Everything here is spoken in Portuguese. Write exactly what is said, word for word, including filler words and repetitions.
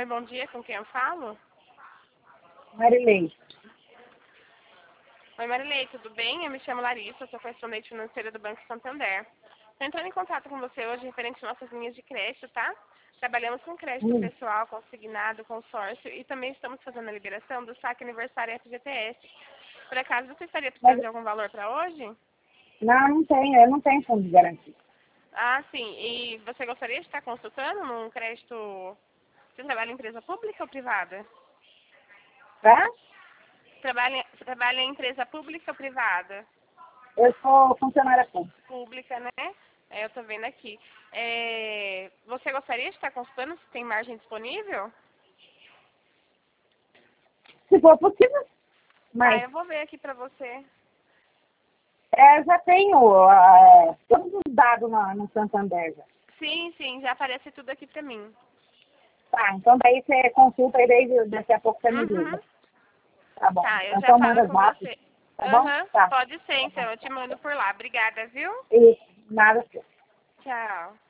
Oi, bom dia, com quem eu falo? Marilei. Oi, Marilei, tudo bem? Eu me chamo Larissa, sou correspondente financeira do Banco Santander. Estou entrando em contato com você hoje referente às nossas linhas de crédito, tá? Trabalhamos com crédito Hum. pessoal, consignado, consórcio e também estamos fazendo a liberação do saque aniversário F G T S. Por acaso você estaria precisando Mas, de algum valor para hoje? não, não tenho, eu não tenho fundo de garantia. Ah, sim. E você gostaria de estar consultando num crédito... Você trabalha em empresa pública ou privada? Tá? Trabalha, você trabalha em empresa pública ou privada? Eu sou funcionária pública. Pública, né? É, eu tô vendo aqui. É, você gostaria de estar consultando se tem margem disponível? Se for possível, Tá, mas eu vou ver aqui pra você. é, já tenho ah, todos os dados na- no Santander. Já. Sim, sim, já aparece tudo aqui pra mim. Tá, então daí você consulta e daí daqui a pouco você me Uhum. liga. Tá bom. Tá, eu já Então falo manda com zap, você. tá bom? Aham, Tá. pode ser Tá então, bom. eu te mando por lá. Obrigada, viu? E nada. Tchau.